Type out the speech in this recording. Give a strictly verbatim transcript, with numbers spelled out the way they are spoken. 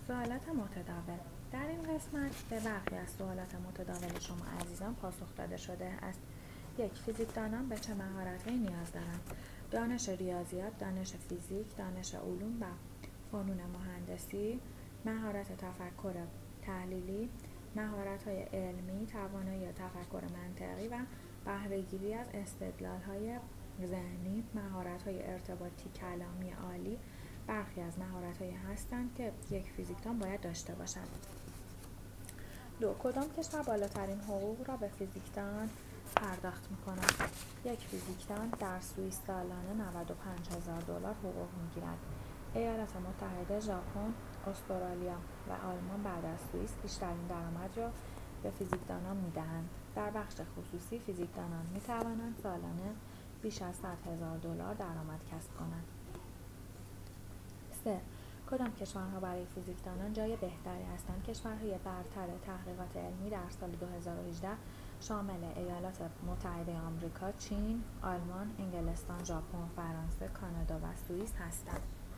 سوالات متداول. در این قسمت به برخی از سوالات متداول شما عزیزان پاسخ داده شده است. یک، فیزیکدانان به چه مهارت‌هایی نیاز دارند؟ دانش ریاضیات، دانش فیزیک، دانش علوم و فنون مهندسی، مهارت تفکر تحلیلی، مهارت‌های علمی، توانایی تفکر منطقی و بهره‌گیری از استدلال‌های ذهنی، مهارت‌های ارتباطی کلامی عالی برخی از مهارت‌هایی هستند که یک فیزیکدان باید داشته باشد. دو، کدام کشور بالاترین حقوق را به فیزیکدان پرداخت می‌کند؟ یک فیزیکدان در سوئیس سالانه نود و پنج هزار دلار حقوق می‌گیرد. ایالات متحده، ژاپن، استرالیا و آلمان بعد از سوئیس بیشترین درآمد را به فیزیکدانان می‌دهند. در بخش خصوصی فیزیکدانان می‌توانند سالانه بیش از صد هزار دلار درآمد کسب کنند. سه، کدام کشورها برای فیزیکدانان جای بهتری هستند؟ کشورهای برتر تحقیقات علمی در سال دو هزار و هجده شامل ایالات متحده آمریکا، چین، آلمان، انگلستان، ژاپن، فرانسه، کانادا و سوئیس هستند.